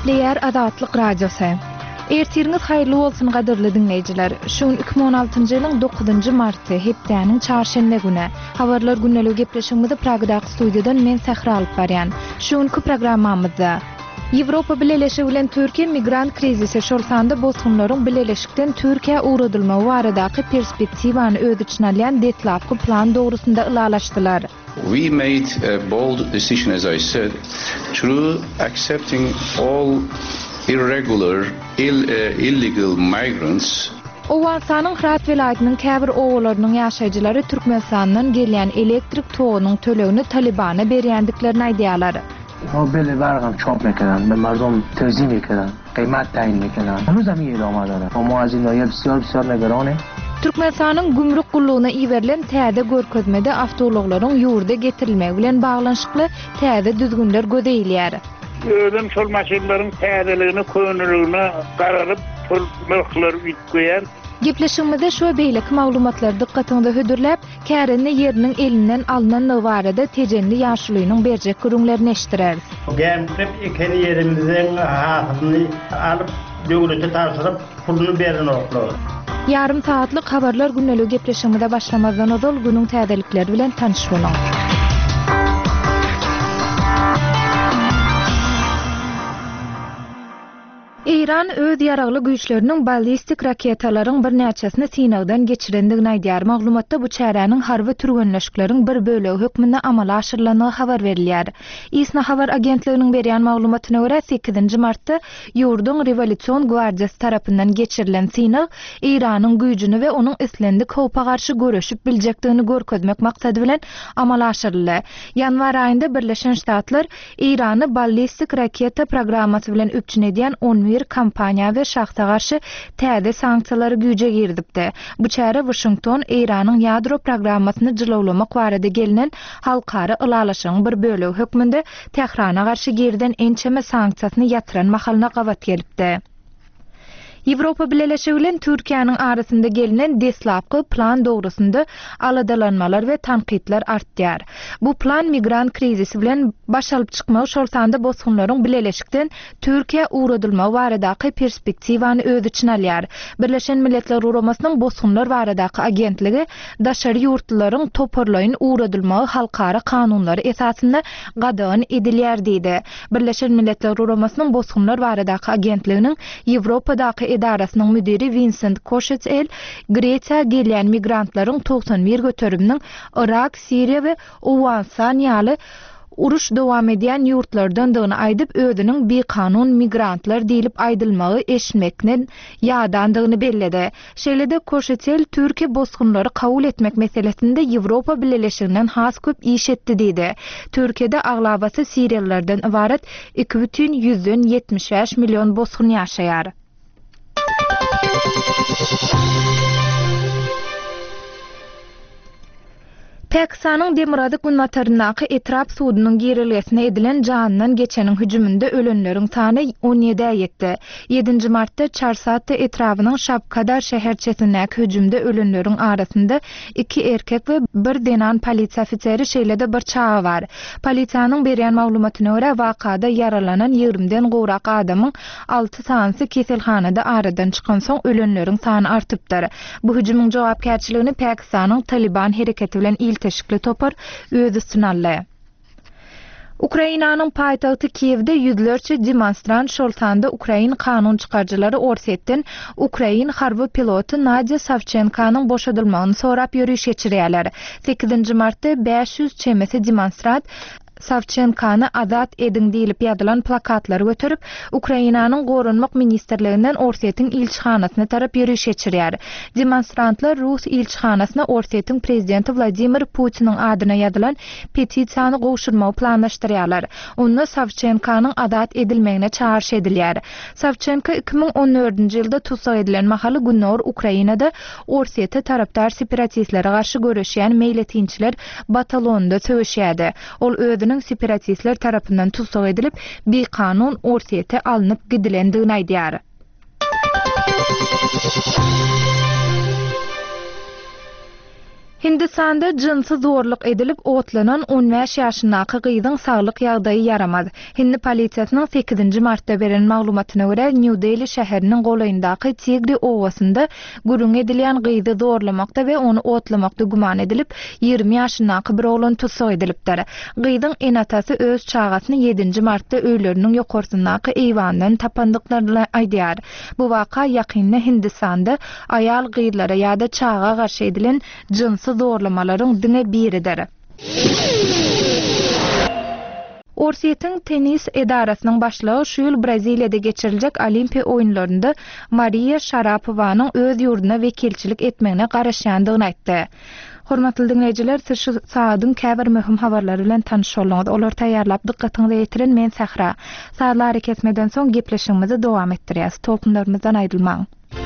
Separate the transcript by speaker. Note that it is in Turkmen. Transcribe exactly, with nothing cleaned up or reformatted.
Speaker 1: Gepleyer Azatlyk Radiosu. Ertiriniz hayırlı olsun gaderli dinleyiciler. Şuun iki bin on altıncı ýylyň dokuzynjy marty hepdäniň çarşembe güne. Habarlar günnälik gepleşigimizde Pragdaky studiýadan men Sahra alyp barýan. Şuunky programmamyzda Ýewropa Birleşigi bilen Türkiýe migrant krizisi şolsanda bozgunlaryň birleşikden Türkiýe uğradylmagy baradaky perspektiwany öz içine alýan detlapky plan dogrusunda ılalaşdylar.
Speaker 2: We made a bold decision, as I said, through accepting all irregular, ill, uh, illegal migrants.
Speaker 1: Owasanyň Hrat welaýatynyň käbir owalarynyň ýaşaýjylary Türkmenistandan gelýän elektrik togynyň tölegini Talibana berýändiklerini aýdýarlar.
Speaker 3: O beli bargam çöp mekeran, be mardom tezim mekeran, kıymat tayin mekeran. Hanuz hem iyi ilama dara. O muazinlere bisyor bisyor negerane.
Speaker 1: Türkmenistanyň gümrük gullugyna iwerilen täze görkezmede awtologlaryň ýurda getirilmegi bilen baglanşykly täze düzgünler gözeýilýär.
Speaker 4: Ödüm şol maşinlaryň täzeligini, könürligini gararyp, pul mülkler bitýän.
Speaker 1: Gepleşigimizde şu beýleki maglumatlary dikkatiňizde hödürläp, kärinde ýeriniň elinden alynan nowrada tejenli ýaşulynyň berjek gürüňlerini eşdireriz.
Speaker 5: Gemkep ikeni yerimizden hakyny alyp, döwlete tarşyryp, pulunu beren oklar.
Speaker 1: Yarım saatlyk habarlar günnälik gepleşigimizde başlamazdan ozal günüň täzelikleri bilen tanyş bolan. İran öz ýaragly güýçleriniň ballistik raketalaryň bir näçesini Sinagdan geçirendigini aýdýar. Maglumatda bu çäräniň harby türgenleşikleriň bir bölegi hökmünde amala aşyrylanyny habar berilýär. İSNA habar agentliginiň berýän maglumatyna görä sekizinji martda ýurduň Revolýusiýon Gwardiýasy tarapyndan geçirilen Sinag İranyň güýjüni we onuň islendik howpa garşy görüşip biljekdigini görkezmek maksady bilen amala aşyryldy. Ýanwar aýynda Birleşen Ştatlar İrany ballistik raketa programmasy bilen öpçün edýän on bir kampaniýa we şahsa garşy täze sanksiýalary güýje girdipdi. Bu çäre Washington Iranyň ýadro programmasyny jylawlamak barada gelinen halkara ılalaşyň bir bölegi hökmünde Tehrana garşy girden ençeme sanksiýasyny ýatyran mahalyna gawat gelipdi. Ýewropa Birleşigi bilen Türkiýanyň arasynda gelinen deslapky plan dogrusunda aladalanmalar we tanqidler artýar. Bu plan migrant krizisi bilen baş alyp çykmagy şolsanda bozgunlaryň birleşikden Türkiýe uğradylmagy baradaky perspektiwany öz içine alýar. Birleşen Milletler Guramasynyň bozgunlar baradaky agentligi daşary ýurtlaryň toparlaýyn uğradylmagy halkara kanunlary esasynda gadagyn edilýär diýdi. Birleşen Milletler Guramasynyň bozgunlar baradaky agentliginiň Ýewropadaky edarasynyň müdiri Vincent Koşetsel, Gretsiýa gelýän migrantlaryň doksan bir götürüminiň Irak, Siriýa we Owganistan ýaly uruş dowam edýän ýurtlardan dygyny aýdyp özüniň bir kanun migrantlar diýilip aýdylmagy eşitmekden ýadandygyny belledi. Şeýlede Koşetsel Türkiýe bozgunlary kabul etmek meselesinde Ýewropa Birleşiginden has köp iş etdi diýdi. Türkiýede aglabasy Siriýalılardan ibaret iki бүтүn yüzden ýetmiş beş million bozgun ýaşaýar. Pakistanyň Demirady Gunnataryndaky etrap suwunyň girilgesine edilen janynyň geçeniň hüjümünde ölenleriň sany on ýediye ýetdi. ýedinji martda Çarsatda etrabynyň Şapkadar şäherçesindäki hüjümde ölenleriň arasynda iki erkek we bir denan polisiýa ofiseri şeýlede bir çağa bar. Polisiýanyň berýän maglumatyna görä wakada yaralanan ýigrimden gowrak adamyň alty sanyny keselhanada aradan çykan soň ölenleriň sany artypdyr. Bu hüjümüň jogapkärçiligini Pakistanyň Taliban hereketi bilen teşkil topar öz üstüne aldy. Ukrainanyň paýtagty Kiýewde ýüzlerçe demonstrant şoltanda Ukrain kanun çykarjylary Orsetden Ukrain harby piloty Nadia Savchenkanyň boşadylmagyny sorap ýürüýüş geçirýärler. sekizinji martda beş yüz çemesi demonstrant Savchenkany azat edin diýilip ýazylan plakatlary götürüp Ukrainanyň gorunmak ministerliginden Orsettiň ilçihanasyna tarap ýürüýüş geçirýär. Demonstrantlar Rus ilçihanasyna Orsettiň prezidenti Vladimir Putiniň adyna ýazylan petisiýany gowşurmagy planlaşdyrýarlar. Onda Savchenkanyň azat edilmegine çağırş edilýär. Savchenka iki bin on dördünji ýylda tutsak edilen mahaly Günnor Ukrainada Orsettiýa tarapdar separatistlere garşy görüşýän meýletinçiler batalonunda söwüşýärdi. Ol özüniň separatistler tarapyndan tutsak edilip bir kanun Orsettiýa alınıp gidilendigini aýdýar. Hindistanda cinsy zorluk edilip otlanan on beş ýaşyndaky gyzyň saglyk ýagdaýy yaramady. Hindi polisiýasynyň sekizinji martda beren maglumatyna görä, New Delhi şäheriniň golayyndaky Tigri owasynda gurung edilen gyzy zorlamakda we onu otlamakda guman edilip ýygrimi ýaşyndaky bir oglan tutsak edilipdir. Gyzyň enatası öz çağasyny yedinji martda öýleriniň ýokarsyndaky eýwandan tapandyklaryny aýdýar. Bu waka ýakynda Hindistanda aýal gyzlara ýa-da çağa garşy edilen cinsy zorlamaların diňe biridir. Orsiýetiň tenis edarasynyň başlygy şu ýyl Braziliýada geçiriljek Olimpiýa oýunlarynda Maria Sharapowanyň öz ýurduna wekilçilik etmegine garaşýandygyny aýtdy. Hormatly dinleýijiler, siz şu saadyň käbir möhüm habarlary bilen tanışýarlyňyz. Olar taýýarlap dikkatiňizi ýetiren men Sahra. Saatlar kesmeden soň gepleşigimizi dowam etdirýäs. Tolkunlarymyzdan aýrylmaň.